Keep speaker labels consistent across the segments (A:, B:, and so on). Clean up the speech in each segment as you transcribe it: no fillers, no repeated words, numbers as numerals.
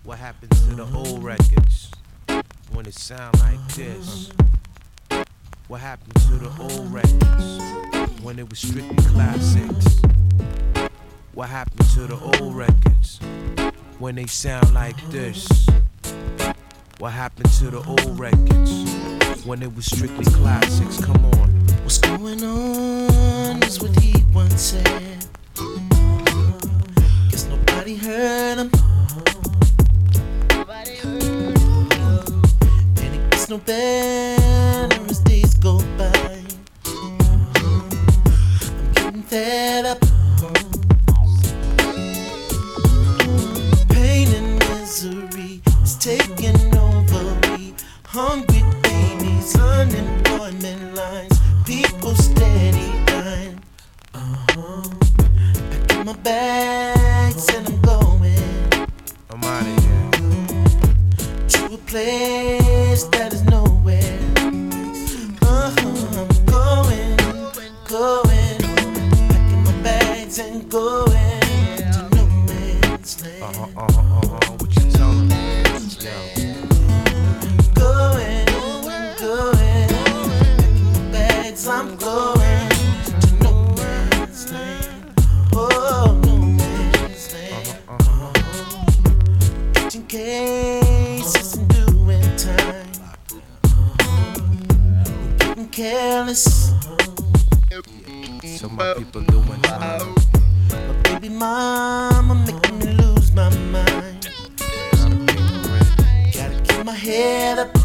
A: What happened to the old records when it sound like this? What happened to the old records when it was strictly classics? What happened to the old records when they sound like this? What happened to the old records when it was strictly classics? Come on.
B: What's going on is what he once said. Guess nobody heard him. And it gets no better as days go by. I'm getting fed up. Pain and misery is taking over me. Hungry babies, unemployment lines, people steady dying. Packing my bags and I'm going.
A: I'm out of here.
B: To a place that is nowhere. I'm going. Packing my bags and going to no man's land.
A: What you telling me? Yo.
B: Going. Packing my bags, I'm going to no man's land. Oh, no man's land. Catching cases and doing time. Getting careless.
A: So my people doing time.
B: My baby mama making me lose my mind. Gotta keep my head up.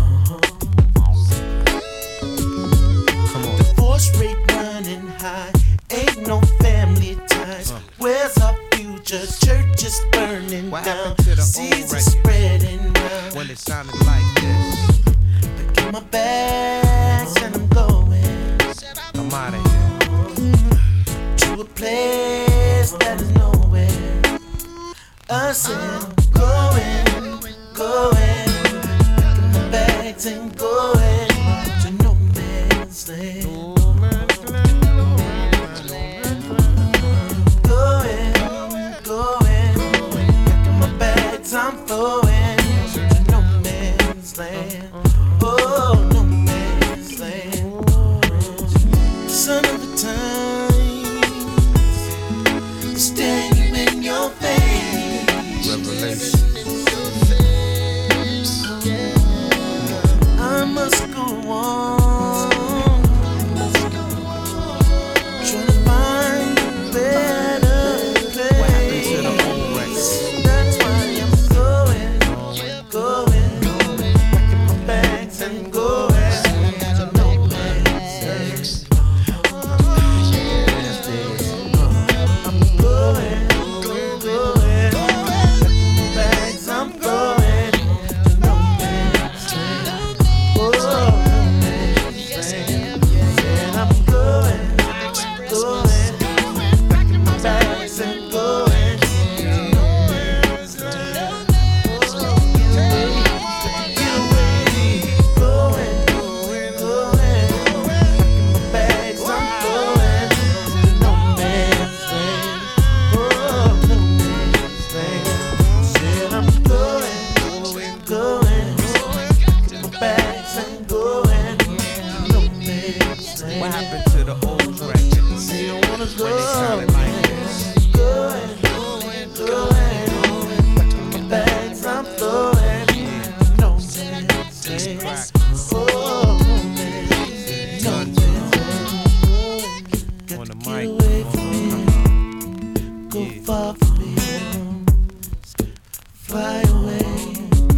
A: Come on.
B: Divorce rate running high. Ain't no family ties. Where's our future? Church is burning
A: What
B: down.
A: happened to the old
B: Seeds are
A: records
B: spreading round.
A: when it sounded like this?
B: Packing my bags and I'm going
A: I'm out of here.
B: to a place that is nowhere. I said I'm going. Packing my bags and going to no man's land. Packing my bags, I'm going to no man's land. Oh, no man's land. Son of the times, staring you in your face.
A: Revelation.
B: I must go on. Trying to find a better place.
A: What happened to the old records?
B: That's why I'm going. Packing my bags and going to no man's land. I'm going. Packing my bags, I'm going to no man's land. Oh, no man's land. Said I'm going. Packing my bags and going to no man's land. Get away. Going. Packing my bags, I'm going to no man's land. Oh, no man's land. Said I'm going. Packing my bags and going to no man's land.
A: What happened to the old records
B: Say I wanna go.
A: when it sounded like this?
B: Going. Packing my bags, I'm going to no man's land. Oh, no man's land. Got
A: On
B: to
A: the
B: get
A: mic.
B: away from me. Go
A: Yeah.
B: far from me. Fly away.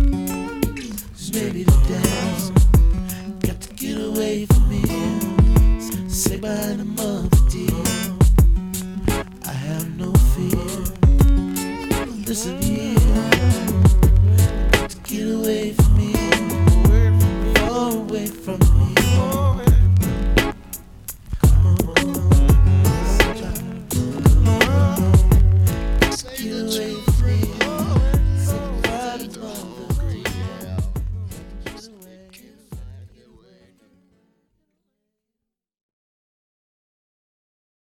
B: Maybe to dance. Got to get away from me. Say bye to mother dear. I have no fear. Listen,